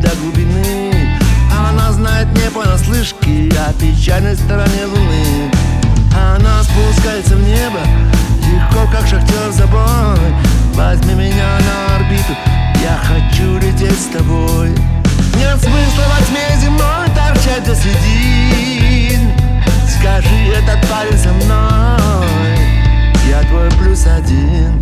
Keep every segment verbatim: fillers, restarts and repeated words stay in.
до глубины. Она знает не понаслышке о печальной стороне луны. Она спускается в небо легко, как шахтер за бой. Возьми меня на орбиту, я хочу лететь с тобой. Нет смысла во тьме земной торчать до середин. Скажи, этот парень со мной, я твой плюс один.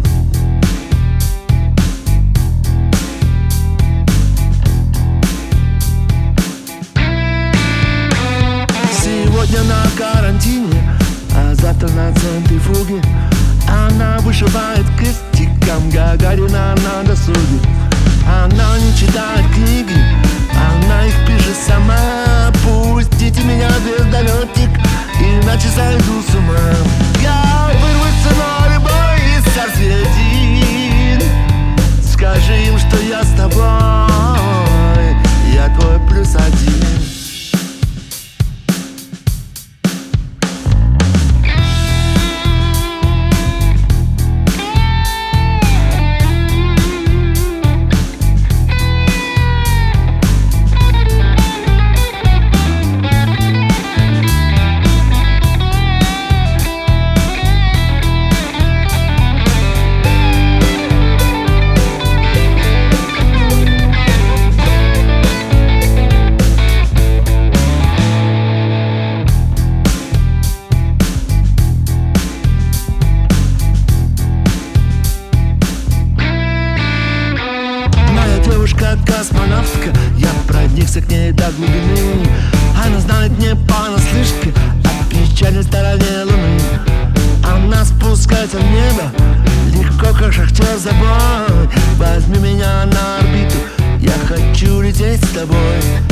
Сегодня на карантине, а завтра на центрифуге. Она вышивает крестиком Гагарина на досуге. Она не читает книги, она их пишет сама. Пустите меня, звездолетик, иначе сойду с ума. Я вырвусь ценой любой из сердцевин. Скажи им, что я с тобой, я твой плюс один. Девушка-космонавтка, я проникся к ней до глубины. Она знает не понаслышке о печальной стороне луны. Она спускается в небо легко, как шахтер за бой. Возьми меня на орбиту, я хочу лететь с тобой.